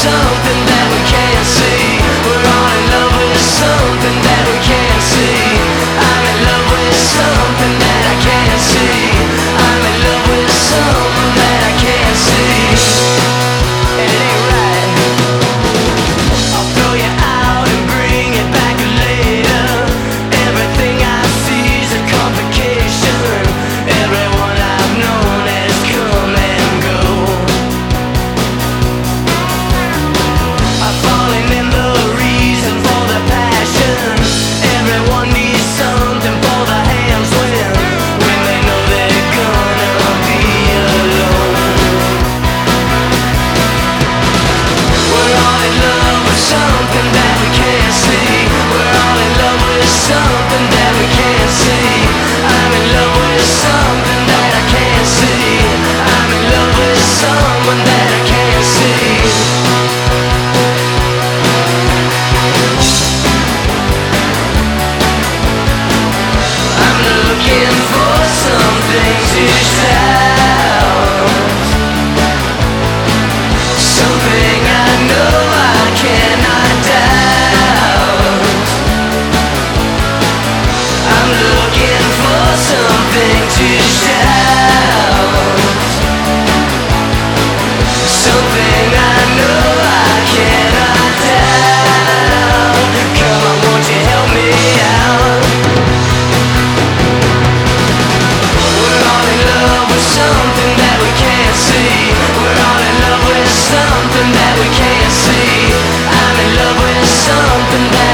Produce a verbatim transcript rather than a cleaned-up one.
something that we can't see. We're all in love with something that we can't see. I'm in love with something that I can't see. I'm in love with something that I can't see. And it ain't right. I'll throw you out and bring it back later. Everything I see is a complication. Everyone I've known has come and go. I've fallen in the reason for the passion. Everyone needs something for the hands when when they know they're gonna be alone. We're all in love with something that we can't see. We're all in love with something that we can't see. I'm in love with something that I can't see. I'm in love with someone that I can't see. I'm looking for something to shout, something I know I cannot doubt. I'm looking for something to shout, something I know I cannot doubt. Come on, won't you help me out? We're all in love with something that we can't see. We're all in love with something that we can't see. I'm in love with something that